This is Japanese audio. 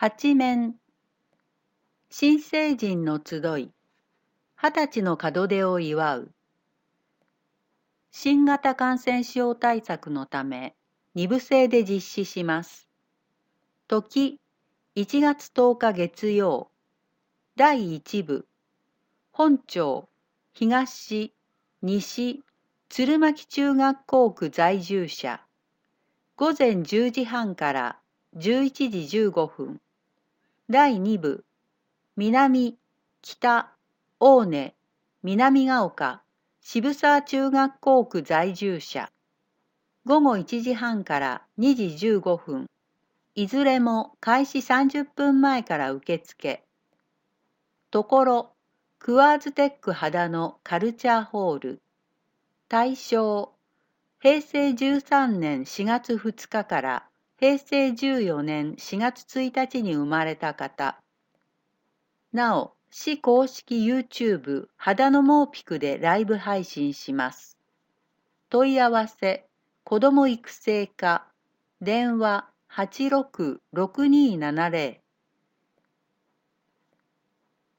八面、新成人の集い、20歳の門出を祝う。新型感染症対策のため、2部制で実施します。時、1月10日月曜、第1部、本町、東、西、鶴巻中学校区在住者、午前10時半から11時15分。第2部、南、北、大根、南ヶ丘、渋沢中学校区在住者、午後1時半から2時15分。いずれも開始30分前から受付。ところ、クワーズテック秦野カルチャーホール。対象、平成13年4月2日から平成14年4月1日に生まれた方。なお、市公式 YouTube 秦野モーピクでライブ配信します。問い合わせ、子ども育成課、電話86-6270